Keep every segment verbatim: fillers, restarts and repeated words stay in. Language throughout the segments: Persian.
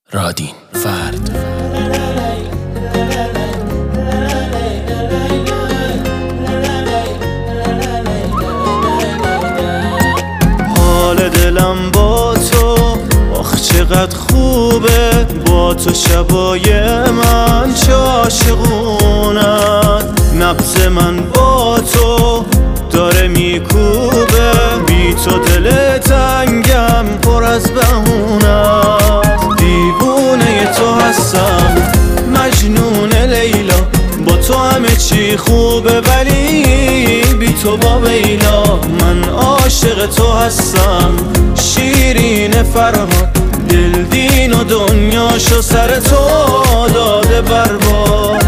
رادین فرد. حال دلم با تو آخ چقدر خوبه، با تو شبای من چه عاشقونن. نبض من با تو داره میکوبه، بی تو دل تنگم پر از بهونم. دیوونه تو هستم مجنون لیلا، با تو همه چی خوبه ولی بی تو با بیلا. من عاشق تو هستم شیرین فرهاد، دل دین و دنیاشو سر تو داده برباد.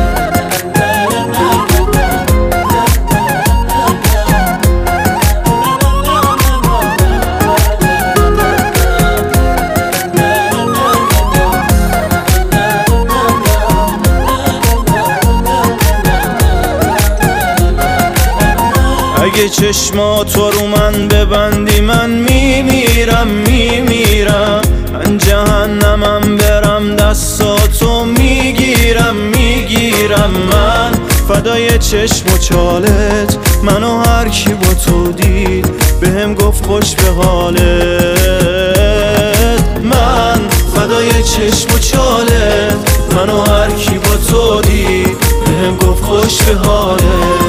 اگه چشماتو رو من ببندی من میمیرم میمیرم، من جهنمم برم دستاتو میگیرم میگیرم. من فدای چشم و چالت، منو هر کی با تو دید بهم گفت خوش به حالت. من فدای چشم و چالت، منو هر کی با تو دید بهم گفت خوش به حالت.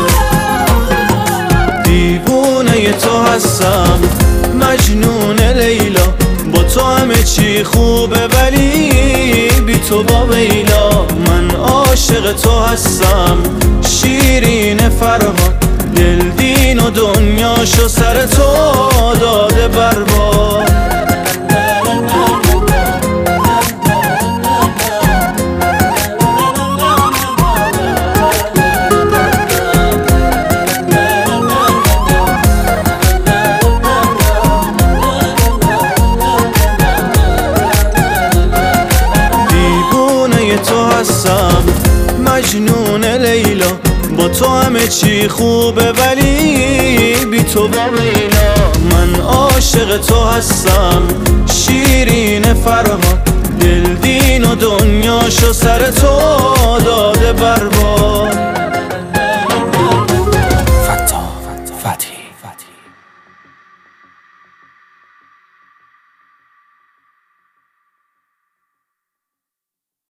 دیوونه تو هستم مجنون لیلا، با تو همه چی خوبه ولی بی تو با بیلا. من عاشق تو هستم شیرین فرهاد، دل دین و دنیاشو سر تو داده برباد. تو هستم مجنون لیلا، با تو همه چی خوبه ولی بی تو با بیلا. من عاشق تو هستم شیرین فرهاد، دل دین و دنیاشو سر تو داده برباد.